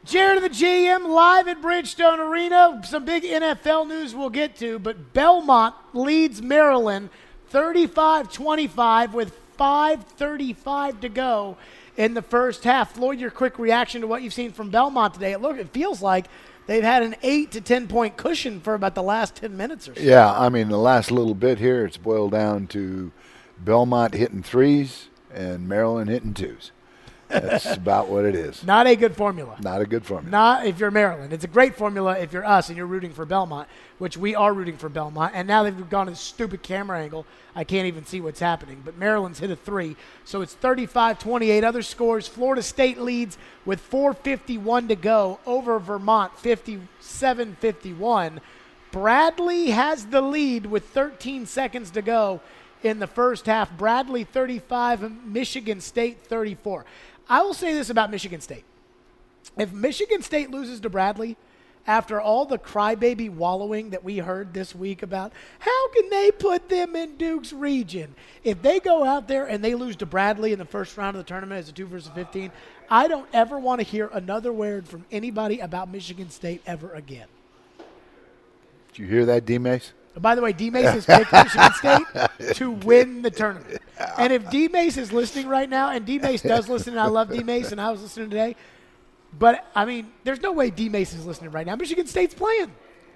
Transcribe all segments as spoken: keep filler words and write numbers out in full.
Jared and the G M live at Bridgestone Arena. Some big N F L news we'll get to, but Belmont leads Maryland thirty-five twenty-five with five thirty-five to go in the first half. Floyd, your quick reaction to what you've seen from Belmont today. It, look, it feels like they've had an eight to ten point cushion for about the last ten minutes or so. Yeah, I mean, the last little bit here, it's boiled down to Belmont hitting threes and Maryland hitting twos. That's about what it is. Not a good formula. Not a good formula. Not if you're Maryland. It's a great formula if you're us and you're rooting for Belmont, which we are rooting for Belmont. And now they've gone to this stupid camera angle. I can't even see what's happening. But Maryland's hit a three. So it's thirty-five twenty-eight. Other scores, Florida State leads with four fifty-one to go over Vermont, fifty-seven fifty-one. Bradley has the lead with thirteen seconds to go in the first half. Bradley thirty-five, Michigan State thirty-four. I will say this about Michigan State. If Michigan State loses to Bradley, after all the crybaby wallowing that we heard this week about how can they put them in Duke's region, if they go out there and they lose to Bradley in the first round of the tournament as a two versus fifteen, I don't ever want to hear another word from anybody about Michigan State ever again. Did you hear that, D-Mace? By the way, D-Mace has picked Michigan State to win the tournament. And if D-Mace is listening right now, and D-Mace does listen, and I love D-Mace, and I was listening today, but, I mean, there's no way D-Mace is listening right now. Michigan State's playing.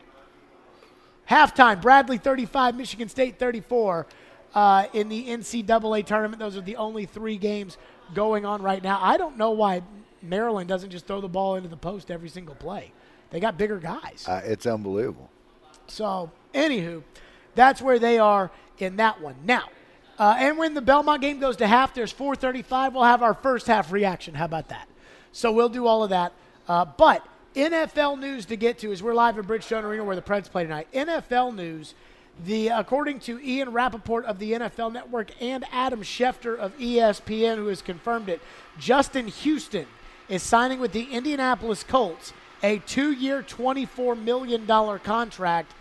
Halftime, Bradley thirty-five, Michigan State thirty-four uh, in the N C double A tournament. Those are the only three games going on right now. I don't know why Maryland doesn't just throw the ball into the post every single play. They got bigger guys. Uh, it's unbelievable. So, anywho, that's where they are in that one. Now, uh, and when the Belmont game goes to half, there's four thirty-five. We'll have our first half reaction. How about that? So we'll do all of that. Uh, but N F L news to get to as we're live at Bridgestone Arena where the Preds play tonight. N F L news, the according to Ian Rappaport of the N F L Network and Adam Schefter of E S P N, who has confirmed it, Justin Houston is signing with the Indianapolis Colts, a two-year, twenty-four million dollars contract.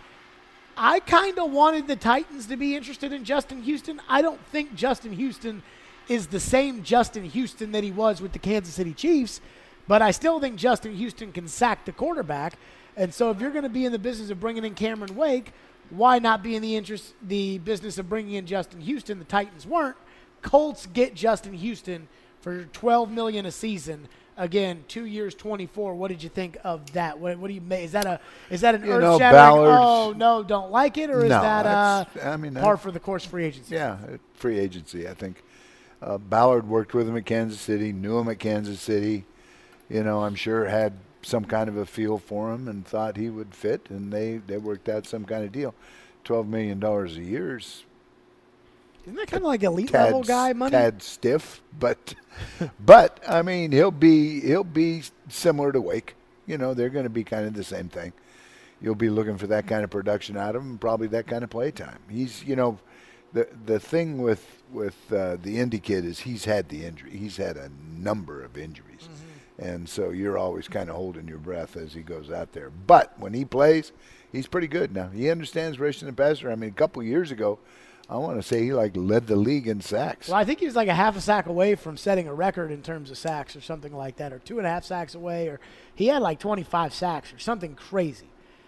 I kind of wanted the Titans to be interested in Justin Houston. I don't think Justin Houston is the same Justin Houston that he was with the Kansas City Chiefs, but I still think Justin Houston can sack the quarterback. And so if you're going to be in the business of bringing in Cameron Wake, why not be in the interest, the business of bringing in Justin Houston? The Titans weren't. Colts get Justin Houston for twelve million dollars a season. Again, two years, twenty-four. What did you think of that? What, what do you make? Is that a is that an You know, earth-shattering? Ballard's- Oh no, don't like it, or is No, that uh, that's- I mean, par that- for the course free agency? Yeah, uh, free agency, I think. Uh, Ballard worked with him at Kansas City, knew him at Kansas City. You know, I'm sure had some kind of a feel for him and thought he would fit, and they, they worked out some kind of deal. twelve million dollars a year is Isn't that kind of like elite tad, level guy money? tad stiff, but but I mean he'll be he'll be similar to Wake. You know, they're going to be kind of the same thing. You'll be looking for that kind of production out of him, and probably that kind of play time. He's you know, the the thing with with uh, the Indy kid is he's had the injury. He's had a number of injuries, mm-hmm. and so you're always kind of holding your breath as he goes out there. But when he plays, he's pretty good now. He understands racing the passer. I mean, a couple years ago, I want to say he like led the league in sacks. Well, I think he was like a half a sack away from setting a record in terms of sacks or something like that, or two and a half sacks away, or he had like twenty-five sacks or something crazy.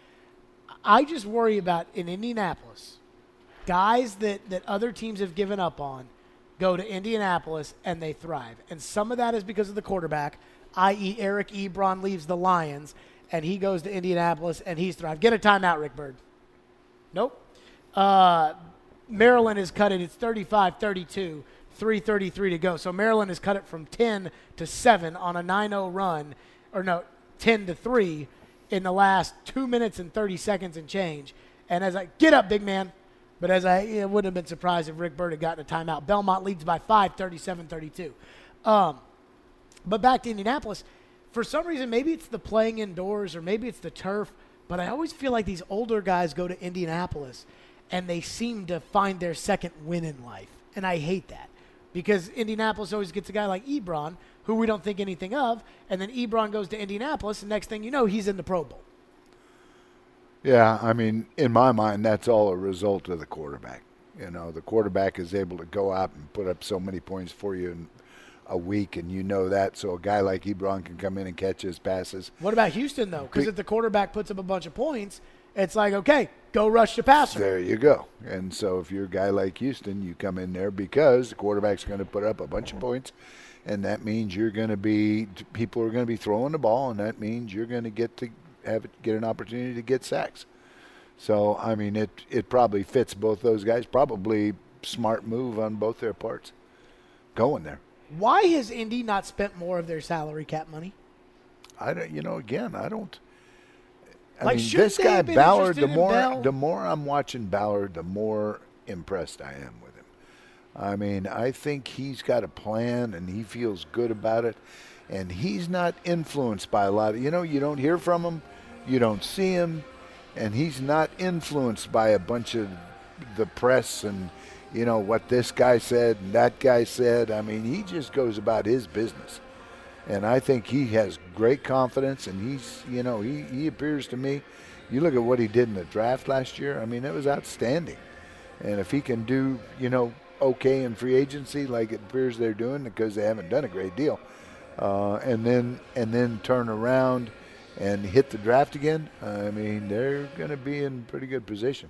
I just worry about in Indianapolis, guys that, that other teams have given up on go to Indianapolis and they thrive. And some of that is because of the quarterback, that is. Eric Ebron leaves the Lions and he goes to Indianapolis and he's thrived. Get a timeout, Rick Bird. Nope. Uh, Maryland has cut it. It's thirty-five thirty-two, three thirty-three to go. So Maryland has cut it from ten to seven on a nine oh run, or no, ten to three in the last two minutes and thirty seconds and change. And as I get up, big man, but as I you know, wouldn't have been surprised if Rick Bird had gotten a timeout. Belmont leads by five, thirty-seven thirty-two. Um, but back to Indianapolis, for some reason, maybe it's the playing indoors or maybe it's the turf, but I always feel like these older guys go to Indianapolis and they seem to find their second win in life. And I hate that because Indianapolis always gets a guy like Ebron, who we don't think anything of, and then Ebron goes to Indianapolis, and next thing you know, he's in the Pro Bowl. Yeah, I mean, in my mind, that's all a result of the quarterback. You know, the quarterback is able to go out and put up so many points for you in a week, and you know that. So a guy like Ebron can come in and catch his passes. What about Houston, though? Because if the quarterback puts up a bunch of points, it's like, okay, go rush the passer. There you go. And so if you're a guy like Houston, you come in there because the quarterback's going to put up a bunch of points, and that means you're going to be – people are going to be throwing the ball, and that means you're going to get to have it, get an opportunity to get sacks. So, I mean, it, it probably fits both those guys. Probably smart move on both their parts going there. Why has Indy not spent more of their salary cap money? I don't, you know, again, I don't. I Like, mean, shouldn't this they guy have been Ballard. The interested in more, Bell? the more I'm watching Ballard, the more impressed I am with him. I mean, I think he's got a plan and he feels good about it, and he's not influenced by a lot of. You know, you don't hear from him, you don't see him, and he's not influenced by a bunch of the press and. You know, what this guy said and that guy said. I mean, he just goes about his business. And I think he has great confidence, and he's, you know, he, he appears to me, you look at what he did in the draft last year, I mean, it was outstanding. And if he can do, you know, okay in free agency like it appears they're doing, because they haven't done a great deal, uh, and then and then turn around and hit the draft again, I mean, they're going to be in pretty good position.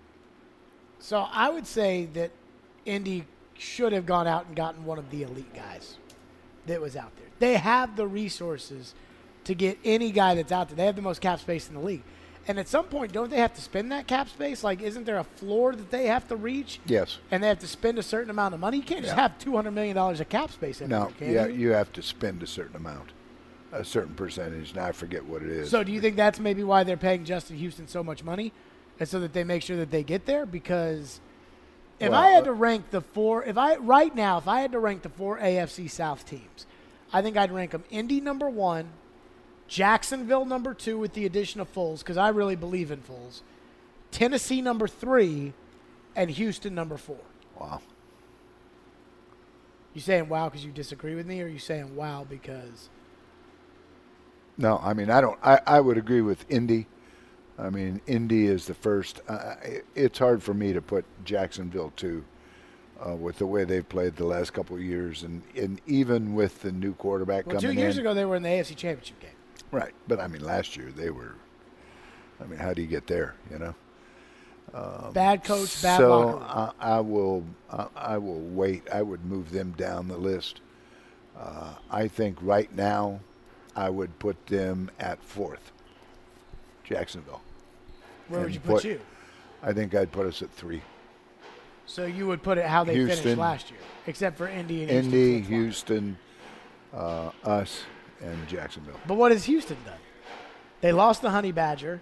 So I would say that Indy should have gone out and gotten one of the elite guys that was out there. They have the resources to get any guy that's out there. They have the most cap space in the league. And at some point, don't they have to spend that cap space? Like, isn't there a floor that they have to reach? Yes. And they have to spend a certain amount of money? You can't just Yeah. have two hundred million dollars of cap space in No, there, can yeah, you? you have to spend a certain amount, a certain percentage. Now I forget what it is. So do you think that's maybe why they're paying Justin Houston so much money? And so that they make sure that they get there? Because if Well, I had uh, to rank the four, if I right now, if I had to rank the four A F C South teams, I think I'd rank them Indy number one, Jacksonville number two with the addition of Foles, because I really believe in Foles, Tennessee number three, and Houston number four. Wow. You saying wow because you disagree with me, or are you saying wow because? No, I mean, I don't. I, I would agree with Indy. I mean, Indy is the first. Uh, it, it's hard for me to put Jacksonville two uh, with the way they've played the last couple of years, and, and even with the new quarterback Well, two coming years in. ago they were in the A F C Championship game. Right, but I mean, last year they were. I mean, how do you get there? You know. Bad coach, bad so locker room. I, I will. I, I will wait. I would move them down the list. Uh, I think right now, I would put them at fourth. Jacksonville. Where would and you put, you? I think I'd put us at three. So you would put it how they Houston. finished last year, except for Indy and Indy, Houston. Houston, uh, us, and Jacksonville. But what has Houston done? They lost the Honey Badger.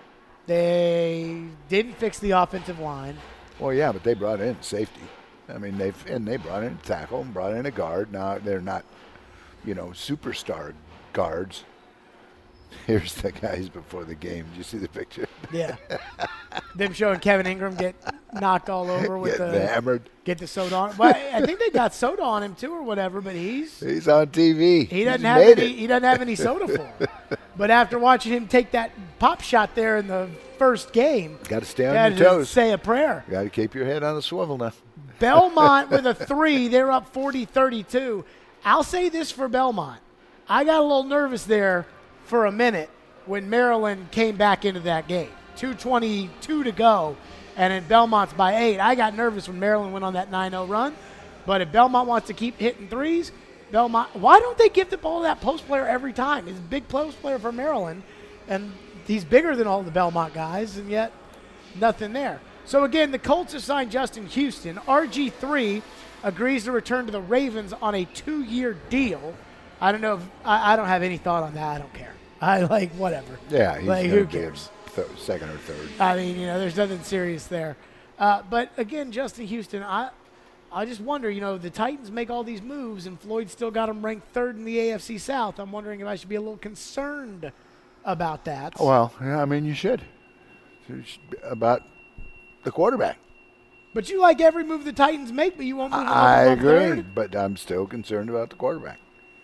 They didn't fix the offensive line. Well, yeah, but they brought in safety. I mean, they and they brought in a tackle and brought in a guard. Now they're not, you know, superstar guards. Here's the guys before the game. Did you see the picture? Yeah. Them showing Kevin Ingram get knocked all over with Getting the hammered. get the soda on. Well, I think they got soda on him too, or whatever. But he's He's on T V. he doesn't He's have made any it. he doesn't have any soda for him. But after watching him take that pop shot there in the first game, Got to stay on gotta your toes. say a prayer. Got to keep your head on a swivel now. Belmont with a three. They're up forty thirty-two. I'll say this for Belmont. I got a little nervous there for a minute when Maryland came back into that game. two twenty-two to go, and then Belmont's by eight. I got nervous when Maryland went on that nine oh run. But if Belmont wants to keep hitting threes, Belmont, why don't they give the ball to that post player every time? He's a big post player for Maryland, and he's bigger than all the Belmont guys, and yet nothing there. So, again, the Colts have signed Justin Houston. R G three agrees to return to the Ravens on a two-year deal. I don't know if I, I don't have any thought on that. I don't care. I like whatever. Yeah, he's like, gonna who be cares? th- second or third. I mean, you know, there's nothing serious there. Uh, but again, Justin Houston, I, I just wonder. You know, the Titans make all these moves, and Floyd still got them ranked third in the A F C South. I'm wondering if I should be a little concerned about that. Well, yeah, I mean, you should. You should be about the quarterback. But you like every move the Titans make, but you won't move them I above agree, third? but I'm still concerned about the quarterback.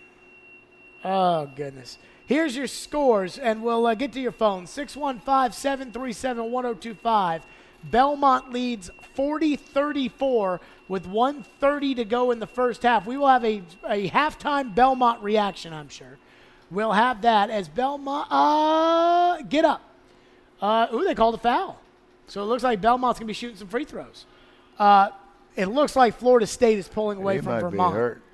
Oh, goodness. Here's your scores, and we'll uh, get to your phone, six one five, seven three seven, one oh two five. Belmont leads forty thirty-four with one thirty to go in the first half. We will have a, a halftime Belmont reaction, I'm sure. We'll have that as Belmont, uh, get up. Uh, ooh, they called a foul. So it looks like Belmont's going to be shooting some free throws. Uh, it looks like Florida State is pulling away he from might Vermont. Be hurt.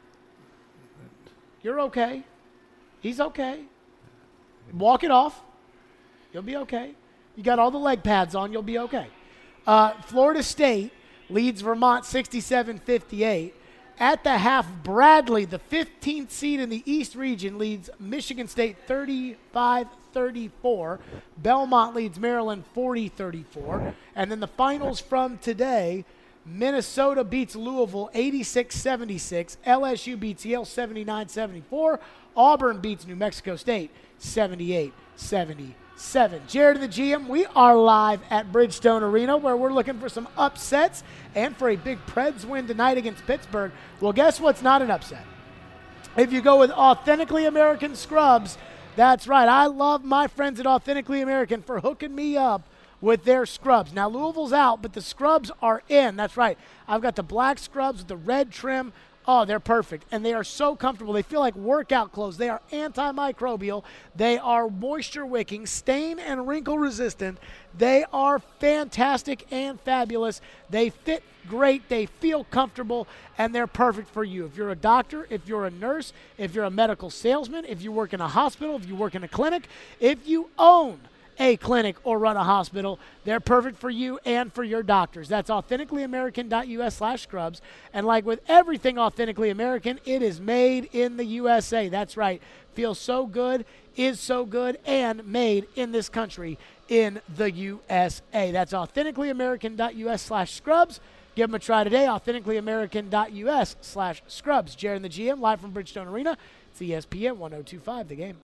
You're okay. He's okay. Walk it off. You'll be okay. You got all the leg pads on. You'll be okay. Uh, Florida State leads Vermont sixty-seven fifty-eight. At the half, Bradley, the fifteenth seed in the East region, leads Michigan State thirty-five thirty-four. Belmont leads Maryland forty thirty-four. And then the finals from today, Minnesota beats Louisville eighty-six seventy-six. L S U beats Yale seventy-nine seventy-four. Auburn beats New Mexico State seventy-eight seventy-seven. Jared the G M, we are live at Bridgestone Arena where we're looking for some upsets and for a big Preds win tonight against Pittsburgh. Well, guess what's not an upset? If you go with Authentically American Scrubs, that's right. I love my friends at Authentically American for hooking me up with their scrubs. Now, Louisville's out, but the scrubs are in. That's right. I've got the black scrubs with the red trim. Oh, they're perfect, and they are so comfortable. They feel like workout clothes. They are antimicrobial. They are moisture-wicking, stain and wrinkle-resistant. They are fantastic and fabulous. They fit great. They feel comfortable, and they're perfect for you. If you're a doctor, if you're a nurse, if you're a medical salesman, if you work in a hospital, if you work in a clinic, if you own a clinic or run a hospital, they're perfect for you and for your doctors. That's authentically american dot u s slash scrubs. And like with everything Authentically American, it is made in the U S A. That's right. Feels so good, is so good, and made in this country in the U S A. That's authentically american dot u s slash scrubs. Give them a try today, authentically american dot u s slash scrubs. Jared and the G M, live from Bridgestone Arena. It's E S P N one oh two point five, The Game.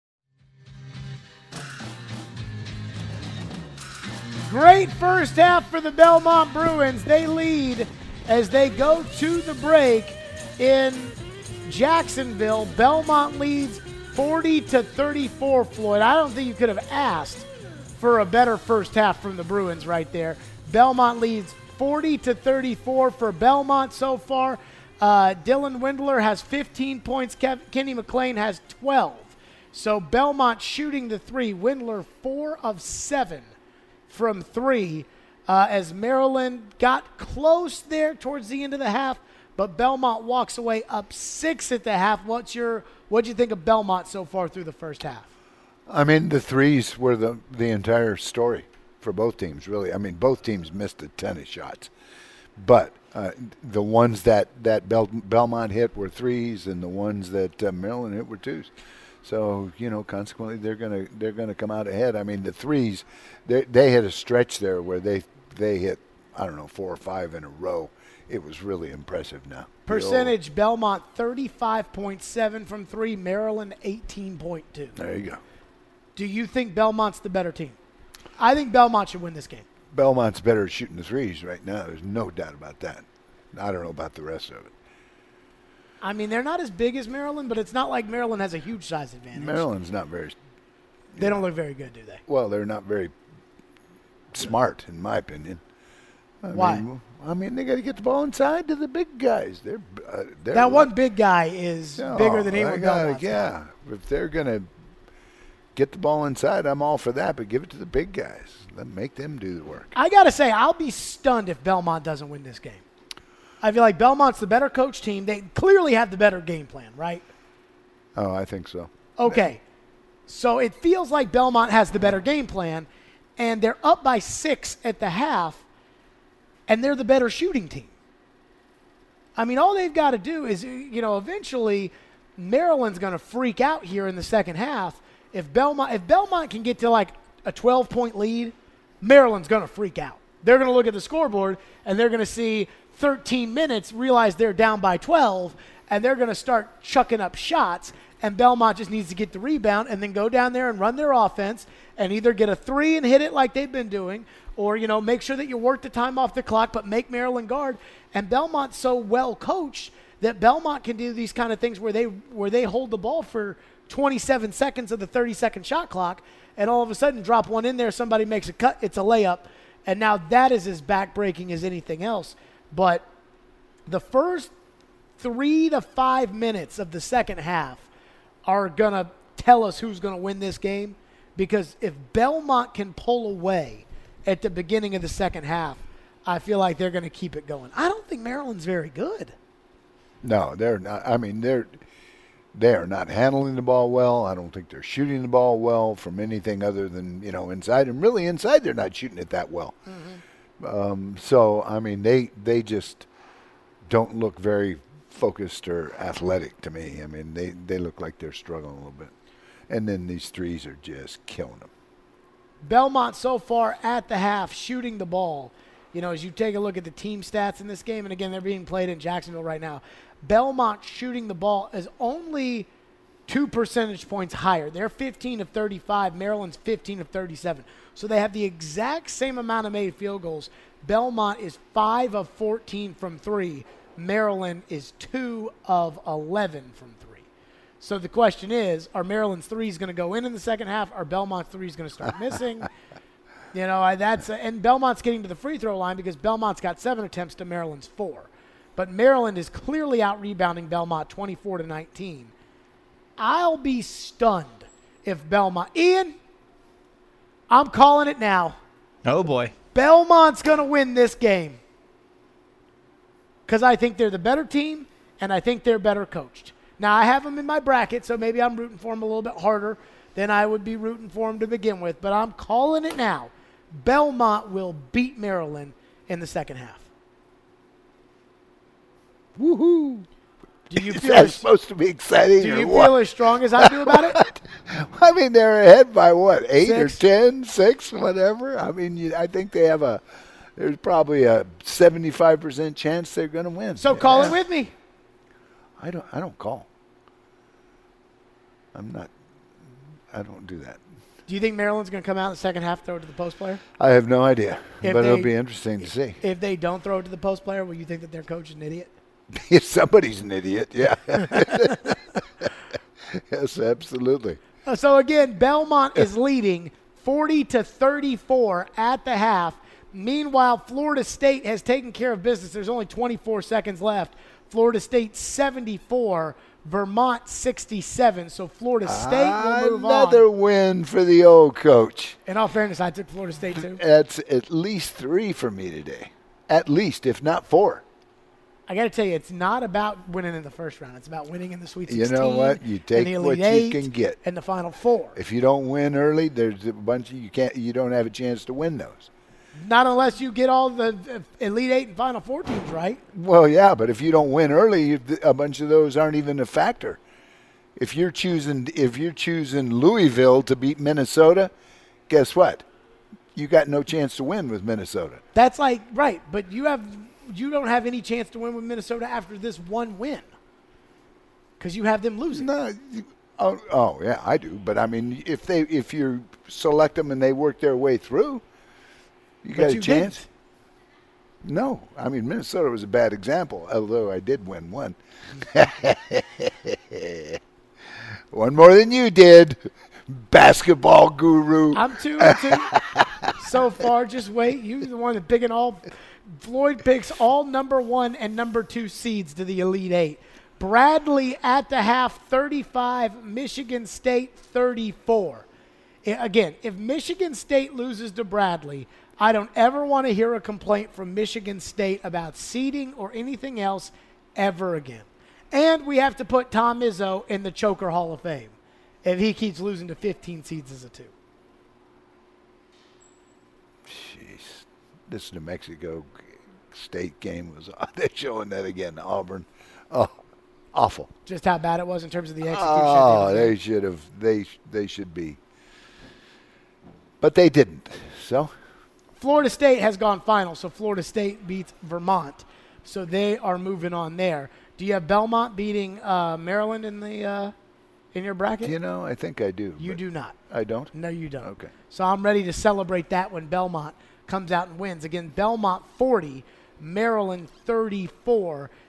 Great first half for the Belmont Bruins. They lead as they go to the break in Jacksonville. Belmont leads forty to thirty-four, Floyd. I don't think you could have asked for a better first half from the Bruins right there. Belmont leads forty to thirty-four for Belmont so far. Uh, Dylan Windler has fifteen points. Kev- Kenny McLean has twelve. So Belmont shooting the three. Windler four of seven from three, uh, as Maryland got close there towards the end of the half, but Belmont walks away up six at the half. What's your what do you think of Belmont so far through the first half? I mean, the threes were the the entire story for both teams, really. I mean, both teams missed a ton of shots, but uh, the ones that that Bel- Belmont hit were threes, and the ones that uh, Maryland hit were twos. So, you know, consequently, they're gonna they're gonna come out ahead. I mean, the threes, they they had a stretch there where they they hit I don't know four or five in a row. It was really impressive. Now percentage: Belmont thirty-five point seven from three, Maryland eighteen point two. There you go. Do you think Belmont's the better team? I think Belmont should win this game. Belmont's better at shooting the threes right now. There's no doubt about that. I don't know about the rest of it. I mean, they're not as big as Maryland, but it's not like Maryland has a huge size advantage. Maryland's not very. They don't look very good, do they? Well, they're not very smart, in my opinion. I Why? Mean, I mean, they got to get the ball inside to the big guys. They're, uh, they're that one big guy is oh, bigger than anyone. Gotta, yeah, if they're gonna get the ball inside, I'm all for that. But give it to the big guys. Let make them do the work. I gotta say, I'll be stunned if Belmont doesn't win this game. I feel like Belmont's the better coach team. They clearly have the better game plan, right? Oh, I think so. Okay. So it feels like Belmont has the better game plan, and they're up by six at the half, and they're the better shooting team. I mean, all they've got to do is, you know, eventually Maryland's going to freak out here in the second half. If Belmont, if Belmont can get to like a twelve-point lead, Maryland's going to freak out. They're going to look at the scoreboard, and they're going to see thirteen minutes, realize they're down by twelve, and they're going to start chucking up shots, and Belmont just needs to get the rebound and then go down there and run their offense and either get a three and hit it like they've been doing, or, you know, make sure that you work the time off the clock but make Maryland guard. And Belmont's so well coached that Belmont can do these kind of things where they where they hold the ball for twenty-seven seconds of the thirty-second shot clock, and all of a sudden drop one in there, somebody makes a cut, it's a layup, And now that is as backbreaking as anything else. But the first three to five minutes of the second half are going to tell us who's going to win this game. Because if Belmont can pull away at the beginning of the second half, I feel like they're going to keep it going. I don't think Maryland's very good. No, they're not. I mean, they're they are not handling the ball well. I don't think they're shooting the ball well from anything other than, you know, inside. And really inside, they're not shooting it that well. Mm-hmm. Um, so, I mean, they they just don't look very focused or athletic to me. I mean, they, they look like they're struggling a little bit. And then these threes are just killing them. Belmont so far at the half shooting the ball. You know, as you take a look at the team stats in this game, and again, they're being played in Jacksonville right now, Belmont shooting the ball is only two percentage points higher. They're fifteen of thirty-five. Maryland's fifteen of thirty-seven. So they have the exact same amount of made field goals. Belmont is five of fourteen from three. Maryland is two of eleven from three. So the question is, are Maryland's threes going to go in in the second half? Are Belmont's threes going to start missing? You know, I, that's a, and Belmont's getting to the free throw line because Belmont's got seven attempts to Maryland's four. But Maryland is clearly out-rebounding Belmont twenty-four to nineteen. I'll be stunned if Belmont – Ian, I'm calling it now. Oh, boy. Belmont's going to win this game because I think they're the better team and I think they're better coached. Now, I have them in my bracket, so maybe I'm rooting for them a little bit harder than I would be rooting for them to begin with. But I'm calling it now. Belmont will beat Maryland in the second half. Woohoo! Do you Is feel that as, supposed to be exciting? do or you what? feel as strong as I do about it? I mean, they're ahead by what, eight Six. or ten, six, whatever. I mean, you, I think they have a. There's probably a seventy-five percent chance they're going to win. So call Yeah. it with me. I don't. I don't call. I'm not. I don't do that. Do you think Maryland's going to come out in the second half, throw it to the post player? I have no idea, If but it'll they- be interesting to see. If they don't throw it to the post player, will you think that their coach is an idiot? If somebody's an idiot, yeah. Yes, absolutely. Uh, So again, Belmont is leading forty to thirty-four at the half. Meanwhile, Florida State has taken care of business. There's only twenty-four seconds left. Florida State seventy-four, Vermont sixty-seven. So Florida State will move Another on. win for the old coach. In all fairness, I took Florida State too. That's at least three for me today. At least, if not four. I got to tell you, it's not about winning in the first round. It's about winning in the Sweet You sixteen. know what? You and take the what Elite you Eight, can get. and the Final Four. If you don't win early, there's a bunch of you can't. You don't have a chance to win those. Not unless you get all the uh, Elite Eight and Final Four teams right. Well, yeah, but if you don't win early, you- a bunch of those aren't even a factor. If you're choosing, if you're choosing Louisville to beat Minnesota, guess what? You got no chance to win with Minnesota. That's like right, but you have you don't have any chance to win with Minnesota after this one win because you have them losing. No, you- oh, oh yeah, I do. But I mean, if they if you select them and they work their way through, you But got a you chance. didn't. No, I mean Minnesota was a bad example, although I did win one. One more than you did, basketball guru. I'm two and two so far. Just wait. You're the one that picking all. Floyd picks all number one and number two seeds to the Elite Eight. Bradley at the half, thirty-five. Michigan State, thirty-four. I- Again, if Michigan State loses to Bradley, I don't ever want to hear a complaint from Michigan State about seeding or anything else ever again. And we have to put Tom Izzo in the Choker Hall of Fame if he keeps losing to fifteen seeds as a two. Jeez, this New Mexico State game was. They're showing that again. Auburn, oh, awful. Just how bad it was in terms of the execution. Oh, at the end of the they game. should have. They they should be, but they didn't. So Florida State has gone final, so Florida State beats Vermont. So they are moving on there. Do you have Belmont beating uh, Maryland in the uh, in your bracket? you know, I think I do. you but do not. I don't. No, you don't. Okay. So I'm ready to celebrate that when Belmont comes out and wins. Again, Belmont forty, Maryland thirty-four.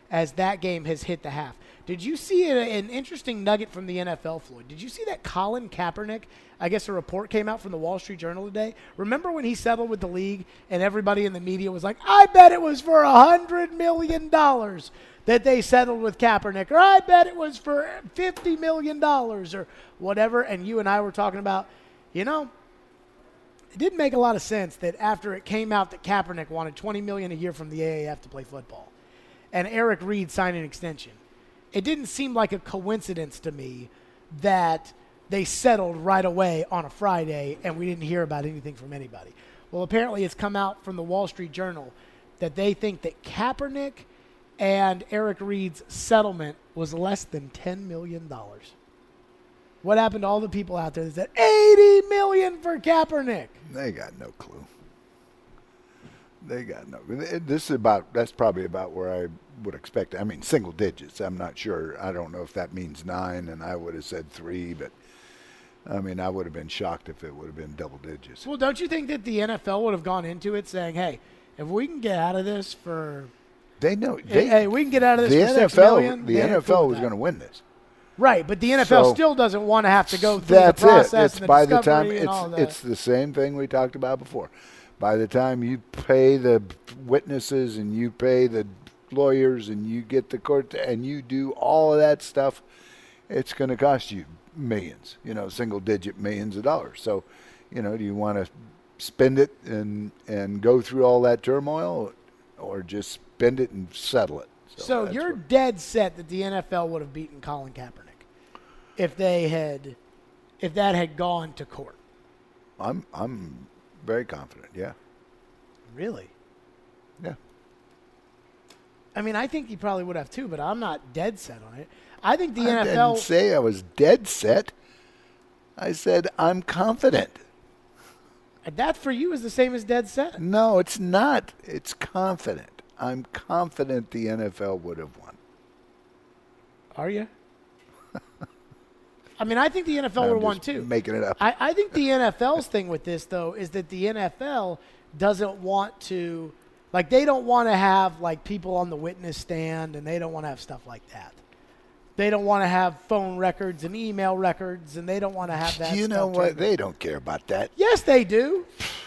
as that game has hit the half. Did you see a, an interesting nugget from the N F L, Floyd? Did you see that Colin Kaepernick, I guess a report came out from the Wall Street Journal today? Remember when he settled with the league and everybody in the media was like, I bet it was for one hundred million dollars that they settled with Kaepernick, or I bet it was for fifty million dollars or whatever. And you and I were talking about, you know, it didn't make a lot of sense that after it came out that Kaepernick wanted twenty million dollars a year from the A A F to play football and Eric Reid signed an extension, it didn't seem like a coincidence to me that they settled right away on a Friday and we didn't hear about anything from anybody. Well, apparently it's come out from the Wall Street Journal that they think that Kaepernick and Eric Reid's settlement was less than ten million dollars. What happened to all the people out there that said eighty million dollars for Kaepernick? They got no clue. They got no. This is about. That's probably about where I would expect. I mean, single digits. I'm not sure. I don't know if that means nine, and I would have said three. But I mean, I would have been shocked if it would have been double digits. Well, don't you think that the N F L would have gone into it saying, "Hey, if we can get out of this for, they know. They, hey, we can get out of this the for N F L, six million." The N F L was going to win this. Right, but the N F L So, still doesn't want to have to go through the That's process it. It's and the by the discovery time and it's all that. it's the same thing we talked about before. By the time you pay the witnesses and you pay the lawyers and you get the court and you do all of that stuff, it's going to cost you millions, you know, single digit millions of dollars. So, you know, do you want to spend it and and go through all that turmoil, or just spend it and settle it? So, So you're what- dead set that the N F L would have beaten Colin Kaepernick if they had, if that had gone to court. I'm I'm very confident. Yeah. Really? Yeah. I mean, I think he probably would have too, but I'm not dead set on it. I think the I N F L. didn't say I was dead set. I said I'm confident. That for you is the same as dead set. No, it's not. It's confident. I'm confident the N F L would have won. Are you? I mean, I think the N F L I'm would have won just too. Making it up. I, I think the N F L's thing with this, though, is that the N F L doesn't want to, like, they don't want to have, like, people on the witness stand, and they don't want to have stuff like that. They don't want to have phone records and email records, and they don't want to have that you stuff know what? turned They don't care about that. Yes, they do.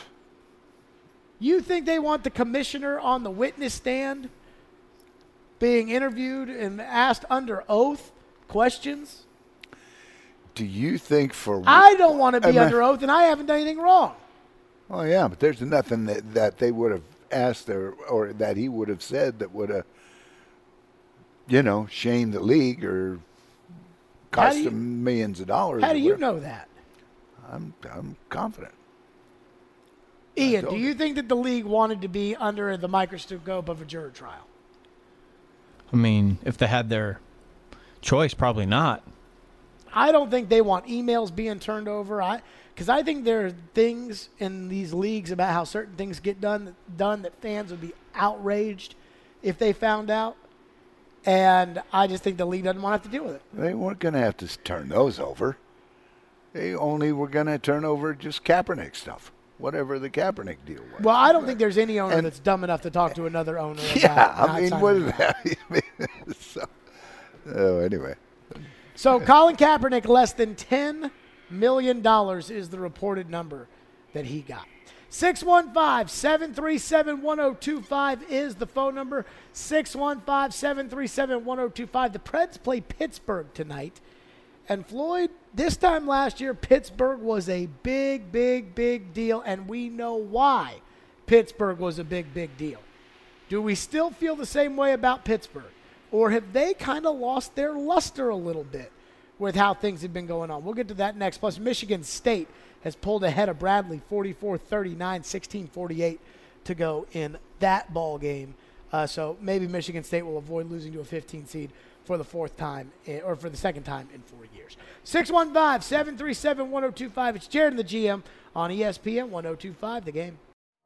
You think they want the commissioner on the witness stand being interviewed and asked under oath questions? Do you think for? I don't want to be I mean- under oath, and I haven't done anything wrong. Oh yeah, but there's nothing that, that they would have asked or or that he would have said that would have, you know, shamed the league or How cost do you- them millions of dollars. How or do you whatever. know that? I'm I'm confident. Ian, do told you you. think that the league wanted to be under the microscope of a jury trial? I mean, if they had their choice, probably not. I don't think they want emails being turned over. I because I think there are things in these leagues about how certain things get done done that fans would be outraged if they found out. And I just think the league doesn't want to have to deal with it. They weren't going to have to turn those over. They only were going to turn over just Kaepernick stuff, whatever the Kaepernick deal was. Well, I don't think there's any owner And- that's dumb enough to talk to another owner about yeah, not I mean, signing what a is that? I mean, so, oh, anyway. So Colin Kaepernick, less than ten million dollars is the reported number that he got. six one five, seven three seven, one oh two five is the phone number. six one five, seven three seven, one oh two five. The Preds play Pittsburgh tonight. And Floyd, this time last year, Pittsburgh was a big, big, big deal, and we know why Pittsburgh was a big, big deal. Do we still feel the same way about Pittsburgh? Or have they kind of lost their luster a little bit with how things have been going on? We'll get to that next. Plus, Michigan State has pulled ahead of Bradley forty-four thirty-nine, sixteen forty-eight to go in that ball game. Uh, so maybe Michigan State will avoid losing to a fifteen seed for the fourth time, in, or for the second time in four years. six one five, seven three seven, one oh two five. It's Jared and the G M on E S P N one oh two five, The Game.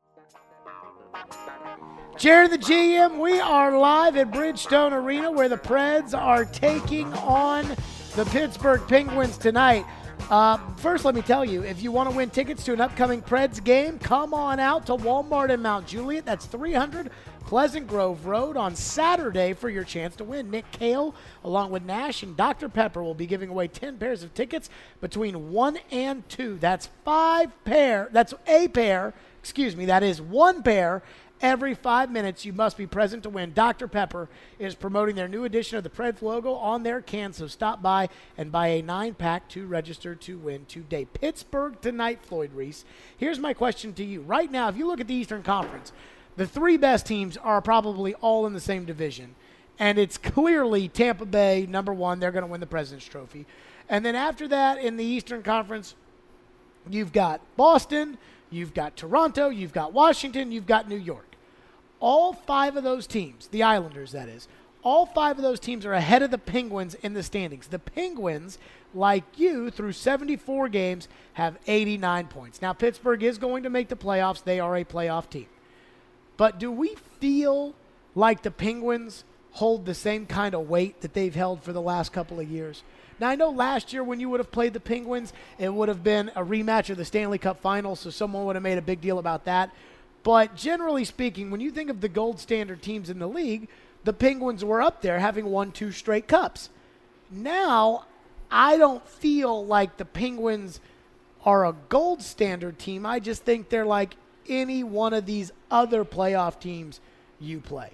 Jared the G M, we are live at Bridgestone Arena where the Preds are taking on the Pittsburgh Penguins tonight. Uh, first, let me tell you, if you want to win tickets to an upcoming Preds game, come on out to Walmart in Mount Juliet. That's three hundred Pleasant Grove Road on Saturday for your chance to win. Nick Kale, along with Nash and Doctor Pepper, will be giving away ten pairs of tickets between one and two. That's five pair. That's a pair. Excuse me. That is one pair every five minutes. You must be present to win. Doctor Pepper is promoting their new edition of the Preds logo on their can, so stop by and buy a nine-pack to register to win today. Pittsburgh tonight, Floyd Reese. Here's my question to you. Right now, if you look at the Eastern Conference, the three best teams are probably all in the same division, and it's clearly Tampa Bay, number one. They're going to win the President's Trophy. And then after that, in the Eastern Conference, you've got Boston, you've got Toronto, you've got Washington, you've got New York. All five of those teams, the Islanders that is, all five of those teams are ahead of the Penguins in the standings. The Penguins, like you, through seventy-four games, have eighty-nine points. Now, Pittsburgh is going to make the playoffs. They are a playoff team. But do we feel like the Penguins hold the same kind of weight that they've held for the last couple of years? Now, I know last year when you would have played the Penguins, it would have been a rematch of the Stanley Cup Finals, so someone would have made a big deal about that. But generally speaking, when you think of the gold standard teams in the league, the Penguins were up there having won two straight cups. Now, I don't feel like the Penguins are a gold standard team. I just think they're like any one of these other playoff teams you play.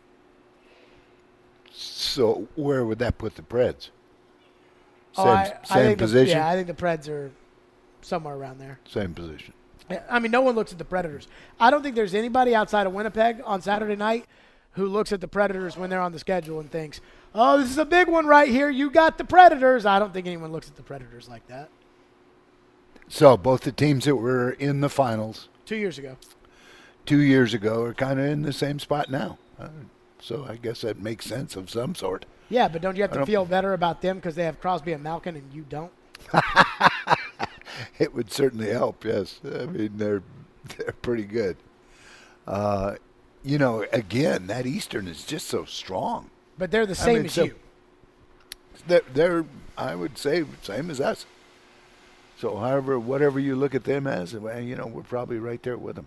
So where would that put the Preds? Oh, Same, I, same I think position? The, yeah, I think the Preds are somewhere around there. Same position. I mean, no one looks at the Predators. I don't think there's anybody outside of Winnipeg on Saturday night who looks at the Predators when they're on the schedule and thinks, oh, this is a big one right here. You got the Predators. I don't think anyone looks at the Predators like that. So both the teams that were in the finals Two years ago. two years ago are kind of in the same spot now. Uh, so I guess that makes sense of some sort. Yeah, but don't you have I to don't- feel better about them because they have Crosby and Malkin and you don't? It would certainly help, yes. I mean, they're they're pretty good. Uh, you know, again, that Eastern is just so strong. But they're the I same mean, as so- you. They're, they're, I would say, same as us. So, however, whatever you look at them as, well, you know, we're probably right there with them.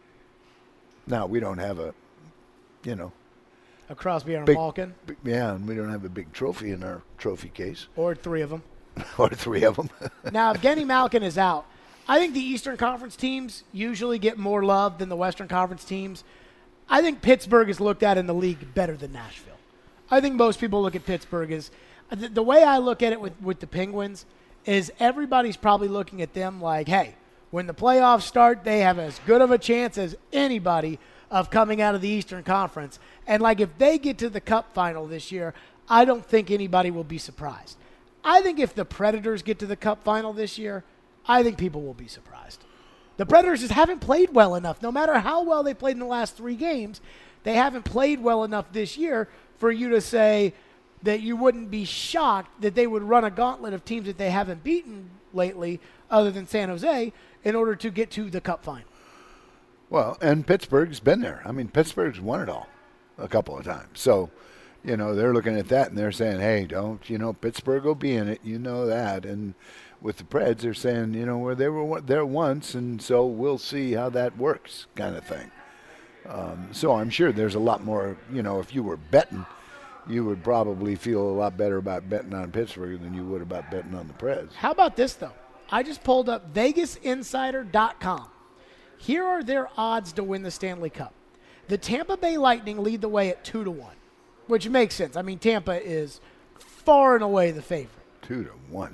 Now, we don't have a, you know, A Crosby and a big, Malkin, big- yeah, and we don't have a big trophy in our trophy case, or three of them. or three of them. Now, if Genny Malkin is out, I think the Eastern Conference teams usually get more love than the Western Conference teams. I think Pittsburgh is looked at in the league better than Nashville. I think most people look at Pittsburgh as the, the way I look at it with, with the Penguins is everybody's probably looking at them like, hey, when the playoffs start, they have as good of a chance as anybody of coming out of the Eastern Conference. And like if they get to the Cup final this year, I don't think anybody will be surprised. I think if the Predators get to the Cup final this year, I think people will be surprised. The Predators just haven't played well enough. No matter how well they played in the last three games, they haven't played well enough this year for you to say that you wouldn't be shocked that they would run a gauntlet of teams that they haven't beaten lately other than San Jose in order to get to the Cup final. Well, and Pittsburgh's been there. I mean, Pittsburgh's won it all a couple of times. So, you know, they're looking at that and they're saying, hey, don't, you know, Pittsburgh will be in it. You know that. And with the Preds, they're saying, you know, where they were there once, and so we'll see how that works kind of thing. Um, so I'm sure there's a lot more, you know, if you were betting, you would probably feel a lot better about betting on Pittsburgh than you would about betting on the Preds. How about this, though? I just pulled up Vegas Insider dot com. Here are their odds to win the Stanley Cup. The Tampa Bay Lightning lead the way at two to one, which makes sense. I mean, Tampa is far and away the favorite. Two to one.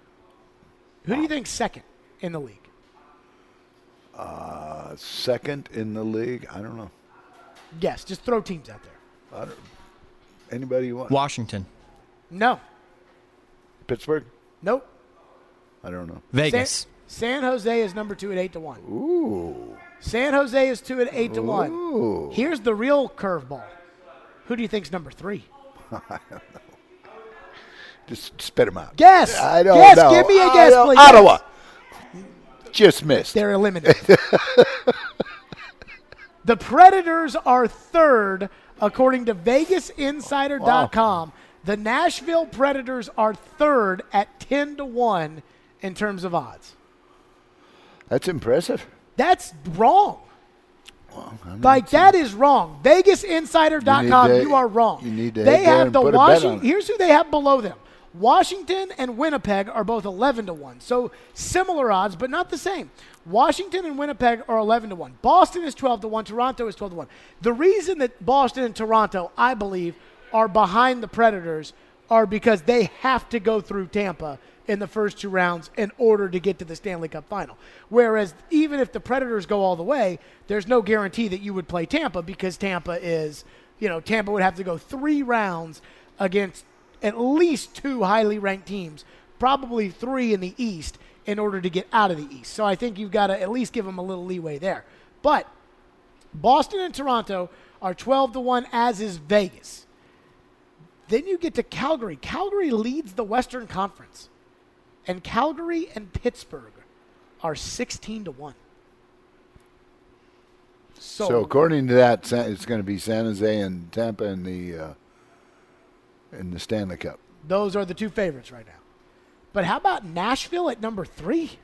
Who do you think's second in the league? Uh, second in the league, I don't know. Guess. Just throw teams out there. I don't, anybody you want? Washington. No. Pittsburgh? Nope. I don't know. Vegas. San, San Jose is number two at eight to one. Ooh. San Jose is two at eight to one. Ooh. Here's the real curveball. Who do you think's number three? Just spit them out. Guess. I don't Guess. know. Give me a I guess, don't- please. Ottawa. Just missed. They're eliminated. The Predators are third, according to Vegas Insider dot com. The Nashville Predators are third at ten to one in terms of odds. That's impressive. That's wrong. Well, I mean, Like, it's- that is wrong. Vegas Insider dot com, You you, need to- are wrong. you need to they head there have and the put a bet Washington. on it. Here's who they have below them. Washington and Winnipeg are both eleven to one. So similar odds, but not the same. Washington and Winnipeg are eleven to one. Boston is twelve to one. Toronto is twelve to one. The reason that Boston and Toronto, I believe, are behind the Predators are because they have to go through Tampa in the first two rounds in order to get to the Stanley Cup final. Whereas even if the Predators go all the way, there's no guarantee that you would play Tampa because Tampa is, you know, Tampa would have to go three rounds against at least two highly ranked teams, probably three in the East, in order to get out of the East. So I think you've got to at least give them a little leeway there. But Boston and Toronto are twelve to one, as is Vegas. Then you get to Calgary. Calgary leads the Western Conference. And Calgary and Pittsburgh are sixteen to one. So, So according to that, Sa- it's going to be San Jose and Tampa in the uh, in the Stanley Cup. those are the two favorites right now. But how about Nashville at number three?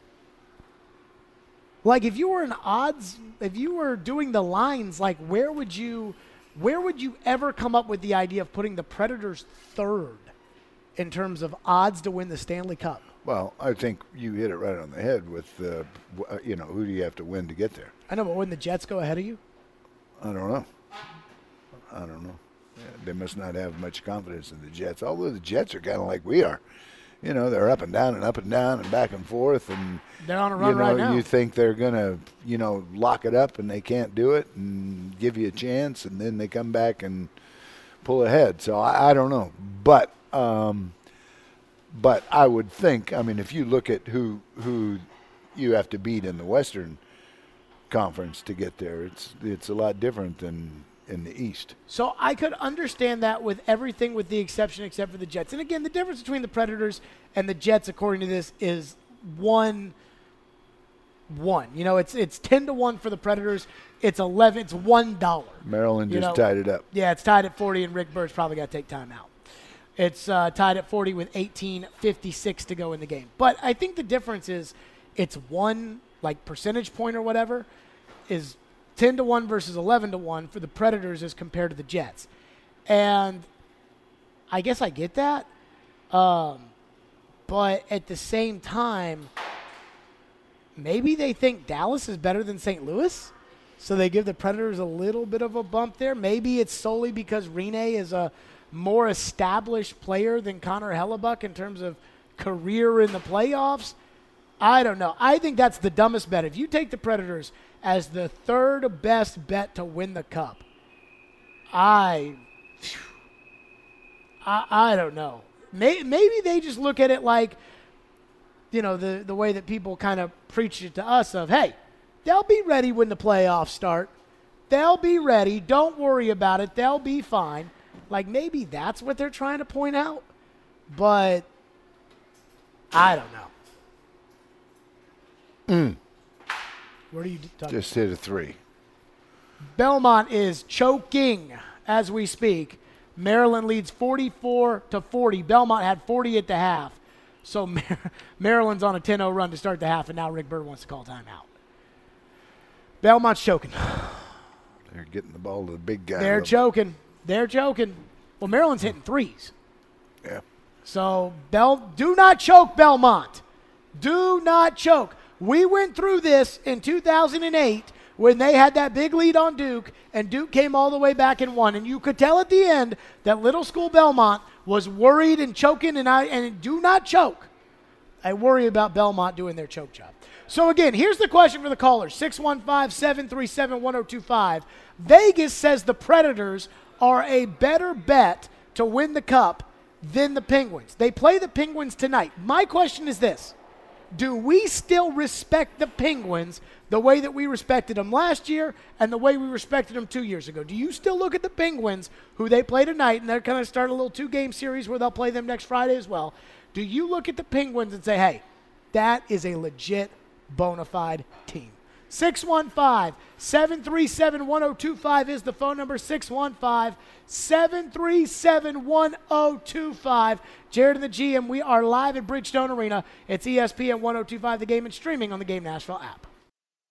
Like, if you were an odds, if you were doing the lines, like, where would you, where would you ever come up with the idea of putting the Predators third in terms of odds to win the Stanley Cup? Well, I think you hit it right on the head with, uh, w- uh, you know, who do you have to win to get there? I know, but wouldn't the Jets go ahead of you? I don't know. I don't know. Yeah, they must not have much confidence in the Jets, although the Jets are kind of like we are. You know, they're up and down and up and down and back and forth, and They're on a run you know, right now. you think they're gonna, you know, lock it up, and they can't do it, and give you a chance, and then they come back and pull ahead. So I, I don't know, but um, but I would think, I mean, if you look at who who you have to beat in the Western Conference to get there, it's it's a lot different than in the East. So I could understand that with everything with the exception except for the Jets. And again, the difference between the Predators and the Jets, according to this, is one one. You know, it's it's ten to one for the Predators. It's eleven, it's one dollar. Maryland You just know, tied it up. Yeah, it's tied at forty, and Rick Bird's probably got to take time out. It's uh, tied at forty with eighteen fifty-six to go in the game. But I think the difference is it's one, like, percentage point or whatever, is ten to one versus eleven to one for the Predators as compared to the Jets. And I guess I get that. Um, but at the same time, maybe they think Dallas is better than Saint Louis, so they give the Predators a little bit of a bump there. Maybe it's solely because Rene is a more established player than Connor Hellebuck in terms of career in the playoffs. I don't know. I think that's the dumbest bet. If you take the Predators as the third best bet to win the Cup, I, I, I don't know. May, maybe they just look at it like, you know, the, the way that people kind of preach it to us of, hey, they'll be ready when the playoffs start. They'll be ready. Don't worry about it. They'll be fine. Like, maybe that's what they're trying to point out. But I don't know. Mm. What are you talking Just hit a three. Belmont is choking as we speak. Maryland leads forty-four to forty. Belmont had forty at the half. So Mar- Maryland's on a ten oh run to start the half, and now Rick Bird wants to call timeout. Belmont's choking. They're getting the ball to the big guy. a They're little choking. They're choking. Well, Maryland's hitting threes. bit. Yeah. So Bel- do not choke, Belmont. Do not choke. We went through this in two thousand eight when they had that big lead on Duke, and Duke came all the way back and won. And you could tell at the end that little school Belmont was worried and choking, and I and do not choke. I worry about Belmont doing their choke job. So again, here's the question for the callers, six one five, seven three seven, one oh two five. Vegas says the Predators are a better bet to win the Cup than the Penguins. They play the Penguins tonight. My question is this. Do we still respect the Penguins the way that we respected them last year and the way we respected them two years ago? Do you still look at the Penguins, who they play tonight, and they're going to start a little two-game series where they'll play them next Friday as well? Do you look at the Penguins and say, hey, that is a legit, bona fide team? six one five, seven three seven, one oh two five is the phone number, six one five, seven three seven, one oh two five. Jared and the G M, we are live at Bridgestone Arena. It's E S P N one oh two five The Game and streaming on the Game Nashville app.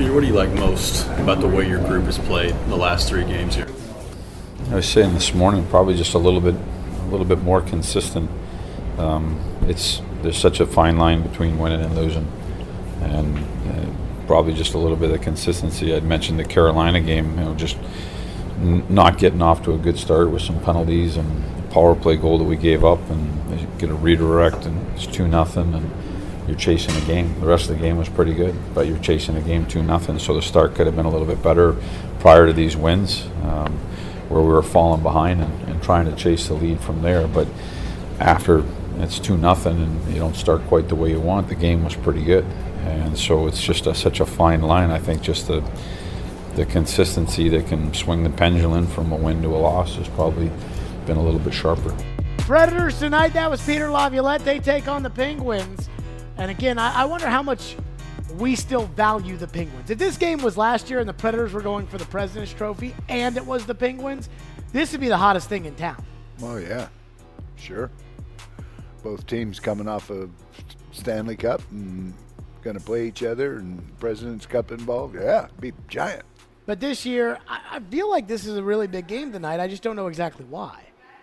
Peter, what do you like most about the way your group has played the last three games here? I was saying this morning, probably just a little bit, a little bit more consistent. Um, it's there's such a fine line between winning and losing, and uh, probably just a little bit of consistency. I'd mentioned the Carolina game, you know, just n- not getting off to a good start with some penalties and the power play goal that we gave up, and they get a redirect, and it's two nothing, and you're chasing a game. The rest of the game was pretty good, but you're chasing a game two nothing. So the start could have been a little bit better prior to these wins, um, where we were falling behind and, and trying to chase the lead from there. But after it's two nothing and you don't start quite the way you want, the game was pretty good. And so it's just a, such a fine line. I think just the the consistency that can swing the pendulum from a win to a loss has probably been a little bit sharper. Predators tonight, that was Peter Laviolette. They take on the Penguins. And again, I, I wonder how much we still value the Penguins. If this game was last year and the Predators were going for the President's Trophy and it was the Penguins, this would be the hottest thing in town. Oh, yeah. Sure. Both teams coming off of Stanley Cup and going to play each other, and President's Cup involved. Yeah, it'd be giant. But this year, I, I feel like this is a really big game tonight. I just don't know exactly why.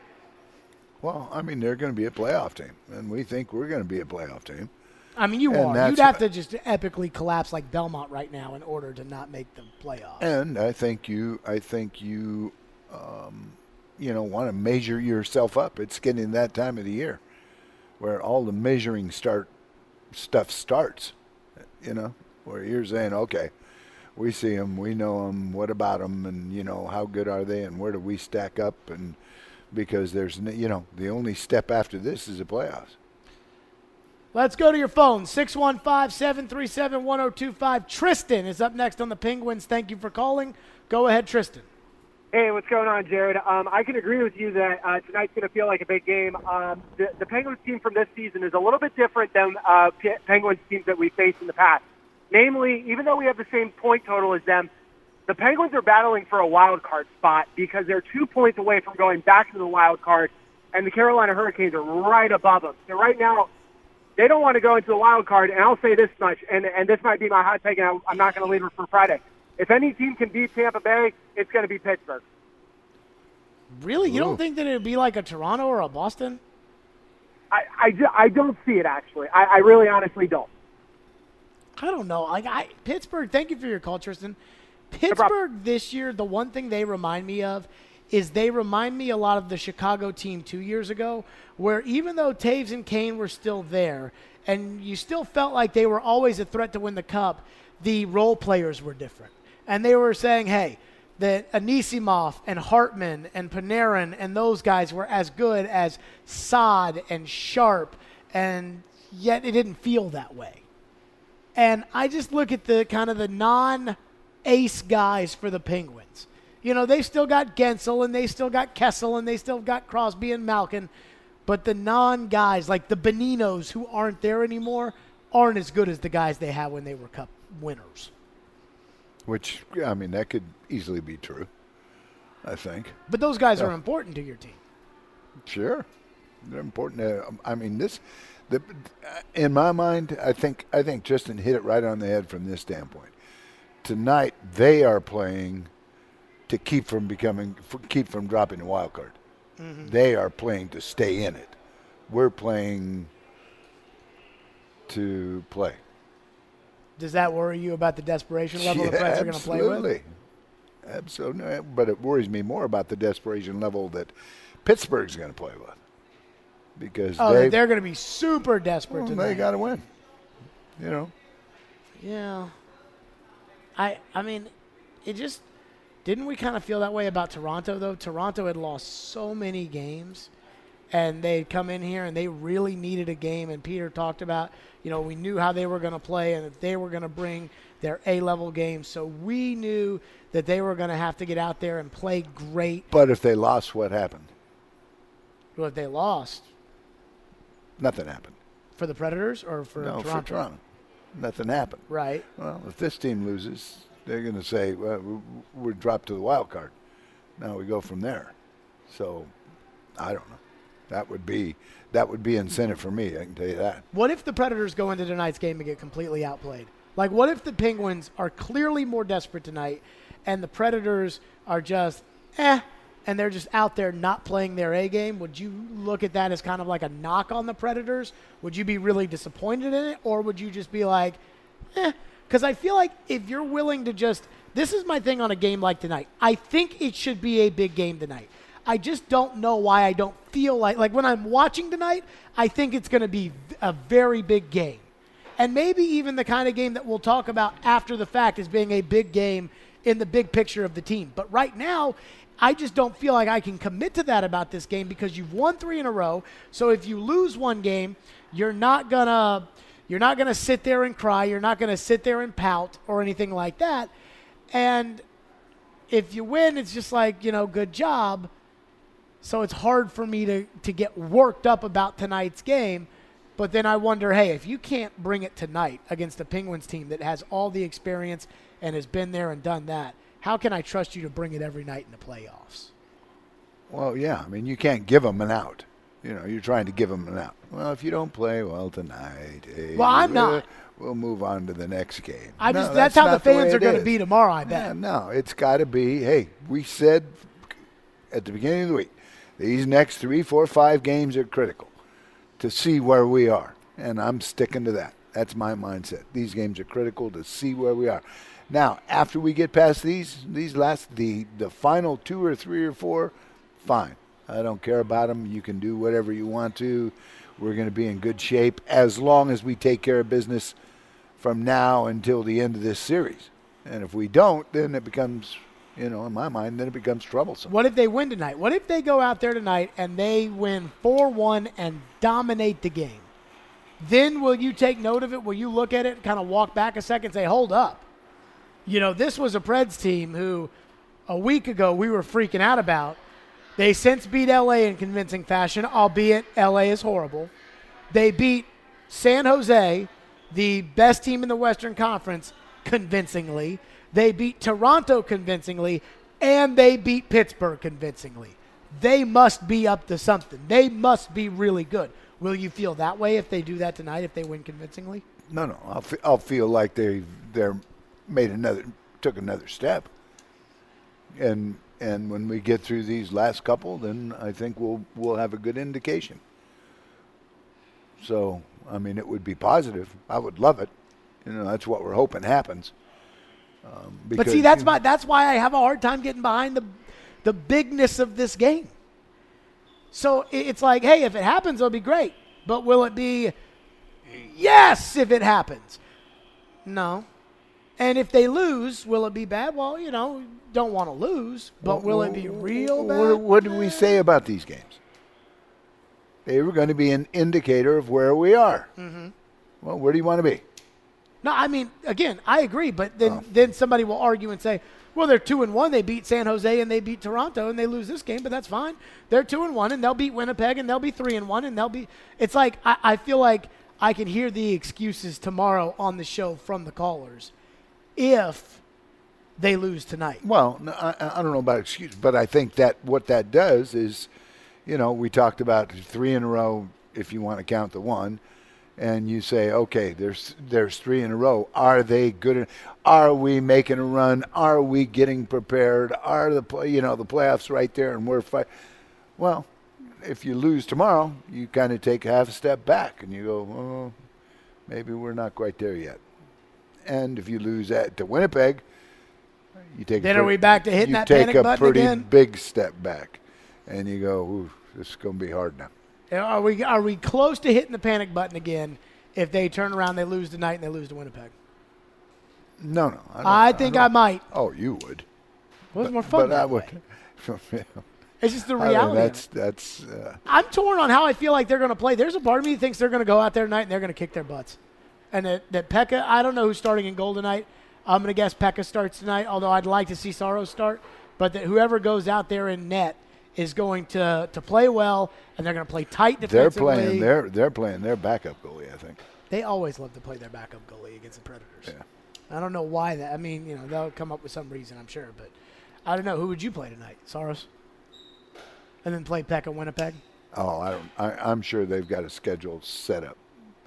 Well, I mean, they're going to be a playoff team, and we think we're going to be a playoff team. I mean, you And are. You'd that's- have to just epically collapse like Belmont right now in order to not make the playoffs. And I think you, I think you, um, you know, want to measure yourself up. It's getting that time of the year where all the measuring start stuff starts. You know, where you're saying, okay, we see them, we know them. What about them? And you know, how good are they? And where do we stack up? And because there's, n- you know, the only step after this is the playoffs. Let's go to your phone, six one five, seven three seven, one oh two five. Tristan is up next on the Penguins. Thank you for calling. Go ahead, Tristan. Hey, what's going on, Jared? Um, I can agree with you that uh, tonight's going to feel like a big game. Um, the, the Penguins team from this season is a little bit different than uh, P- Penguins teams that we faced in the past. Namely, even though we have the same point total as them, the Penguins are battling for a wild card spot because they're two points away from going back to the wild card, and the Carolina Hurricanes are right above them. So right now, they don't want to go into the wild card, and I'll say this much, and, and this might be my hot take, and I, I'm not going to leave it for Friday. If any team can beat Tampa Bay, it's going to be Pittsburgh. Really? You Ooh. don't think that it would be like a Toronto or a Boston? I, I, ju- I don't see it, actually. I, I really honestly don't. I don't know. Like I, Pittsburgh, thank you for your call, Tristan. Pittsburgh problem. this year, the one thing they remind me of is they remind me a lot of the Chicago team two years ago, where even though Taves and Kane were still there, and you still felt like they were always a threat to win the Cup, the role players were different. And they were saying, hey, that Anisimov and Hartman and Panarin and those guys were as good as Saad and Sharp, and yet it didn't feel that way. And I just look at the kind of the non-ace guys for the Penguins. You know, they've still got Gensel, and they still got Kessel, and they still got Crosby and Malkin. But the non-guys, like the Beninos who aren't there anymore, aren't as good as the guys they had when they were Cup winners. Which, I mean, that could easily be true, I think. But those guys Yeah. are important to your team. Sure, they're important. To, I mean, this, the, in my mind, I think I think Tristan hit it right on the head from this standpoint. Tonight, they are playing to keep from becoming, keep from dropping the wild card. Mm-hmm. They are playing to stay in it. We're playing to play. Does that worry you about the desperation level the Yeah, Preds are going to play with? absolutely. Absolutely. But it worries me more about the desperation level that Pittsburgh's going to play with. Because Oh, they've- they're going to be super desperate well, tonight. they got to win. You know. Yeah. I I mean, it just didn't we kind of feel that way about Toronto though? Toronto had lost so many games, and they'd come in here and they really needed a game. And Peter talked about, you know, we knew how they were going to play and that they were going to bring their A-level game. So we knew that they were going to have to get out there and play great. But if they lost, what happened? But if they lost Nothing happened. for the Predators or for no, Toronto? for Toronto. Nothing happened. Right. Well, if this team loses, they're going to say, well, we- we're dropped to the wild card. Now we go from there. So, I don't know. That would be that would be incentive for me, I can tell you that. What if the Predators go into tonight's game and get completely outplayed? Like, what if the Penguins are clearly more desperate tonight and the Predators are just, eh, and they're just out there not playing their A game? Would you look at that as kind of like a knock on the Predators? Would you be really disappointed in it? Or would you just be like, eh? Because I feel like if you're willing to just – this is my thing on a game like tonight. I think it should be a big game tonight. I just don't know why I don't feel like – like when I'm watching tonight, I think it's going to be a very big game. And maybe even the kind of game that we'll talk about after the fact as being a big game in the big picture of the team. But right now, I just don't feel like I can commit to that about this game because you've won three in a row. So if you lose one game, you're not gonna you're not gonna sit there and cry. You're not gonna sit there and pout or anything like that. And if you win, it's just like, you know, good job. So it's hard for me to, to get worked up about tonight's game. But then I wonder, hey, if you can't bring it tonight against the Penguins team that has all the experience and has been there and done that, how can I trust you to bring it every night in the playoffs? Well, yeah. I mean, you can't give them an out. You know, you're trying to give them an out. Well, if you don't play well tonight, hey, well, I'm we'll, not. We'll move on to the next game. I no, just that's, that's how the not the fans way are it going to is. be tomorrow, I bet. Yeah, no, it's got to be, hey, we said at the beginning of the week, these next three, four, five games are critical to see where we are. And I'm sticking to that. That's my mindset. These games are critical to see where we are. Now, after we get past these, these last, the, the final two or three or four, fine. I don't care about them. You can do whatever you want to. We're going to be in good shape as long as we take care of business from now until the end of this series. And if we don't, then it becomes, you know, in my mind, then it becomes troublesome. What if they win tonight? What if they go out there tonight and they win four one and dominate the game? Then will you take note of it? Will you look at it and kind of walk back a second and say, hold up. You know, this was a Preds team who a week ago we were freaking out about. They since beat L A in convincing fashion, albeit L A is horrible. They beat San Jose, the best team in the Western Conference, convincingly. They beat Toronto convincingly, and they beat Pittsburgh convincingly. They must be up to something. They must be really good. Will you feel that way if they do that tonight, if they win convincingly? No, no. I'll, fe- I'll feel like they they're made another took another step. And and when we get through these last couple, then I think we'll we'll have a good indication. So, I mean, it would be positive. I would love it. You know, that's what we're hoping happens. Um, but see, that's my that's why I have a hard time getting behind the the bigness of this game. So it's like, hey, if it happens, it'll be great. But will it be yes if it happens? No. And if they lose, will it be bad? Well, you know, don't want to lose, but will it be real bad? What, what do we say about these games? They were going to be an indicator of where we are. Mm-hmm. Well, where do you want to be? No, I mean, again, I agree, but then Oh. then somebody will argue and say, well, they're two and one. They beat San Jose and they beat Toronto and they lose this game, but that's fine. They're two and one and they'll beat Winnipeg and they'll be three and one and they'll be. It's like I, I feel like I can hear the excuses tomorrow on the show from the callers if they lose tonight. Well, no, I, I don't know about excuse, but I think that what that does is, you know, we talked about three in a row if you want to count the one. And you say, okay, there's there's three in a row. Are they good? Are we making a run? Are we getting prepared? Are the play, you know the playoffs right there, and we're fight? Well, if you lose tomorrow, you kind of take half a step back, and you go, oh, maybe we're not quite there yet. And if you lose at to Winnipeg, you take Then a are we back to hitting you that take panic a button pretty again? big step back, and you go, ooh, this is going to be hard now. Are we are we close to hitting the panic button again if they turn around, they lose tonight, and they lose to Winnipeg? No, no. I, don't, I think I, don't- might. Oh, you would. It was But- more fun but I that would. way. It's just the I mean, reality. of that's it. that's. Uh, I'm torn on how I feel like they're going to play. There's a part of me that thinks they're going to go out there tonight and they're going to kick their butts. And that, that Pekka, I don't know who's starting in goal tonight. I'm going to guess Pekka starts tonight, although I'd like to see Saros start. But that whoever goes out there in net is going to, to play well, and they're going to play tight they're defensively. playing. They're they're playing their backup goalie. I think. They always love to play their backup goalie against the Predators. Yeah. I don't know why that. I mean, you know, they'll come up with some reason, I'm sure. But I don't know. Who would you play tonight? Saros? And then play Pekka Winnipeg? Oh, I don't. I, I'm sure they've got a schedule set up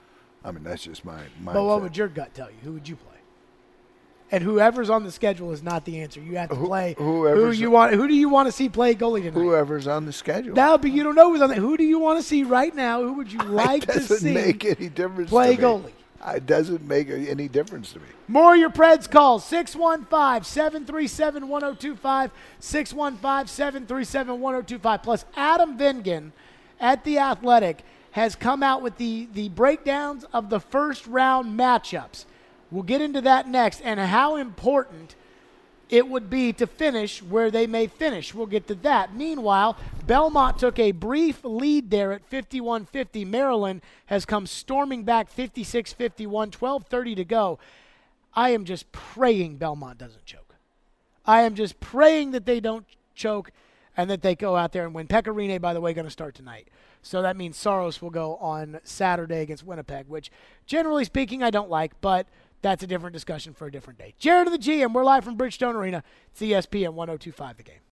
I mean, that's just my mindset. But what would your gut tell you? Who would you play? And whoever's on the schedule is not the answer. You have to Who- play whoever's who you want. Who do you want to see play goalie tonight? Whoever's on the schedule. No, but you don't know who's on the. Who do you want to see right now? Who would you like it to doesn't see make any difference play to me. goalie? It doesn't make any difference to me. More of your Preds calls, six one five, seven three seven, one oh two five, six one five, seven three seven, one oh two five. Plus, Adam Vingan at The Athletic has come out with the, the breakdowns of the first round matchups. We'll get into that next and how important it would be to finish where they may finish. We'll get to that. Meanwhile, Belmont took a brief lead there at fifty-one fifty. Maryland has come storming back fifty-six fifty-one, twelve thirty to go. I am just praying Belmont doesn't choke. I am just praying that they don't choke and that they go out there and win. Pekka Rinne, by the way, going to start tonight. So that means Saros will go on Saturday against Winnipeg, which generally speaking I don't like, but that's a different discussion for a different day. Jared of the G M, we're live from Bridgestone Arena. It's E S P N one oh two point five The Game.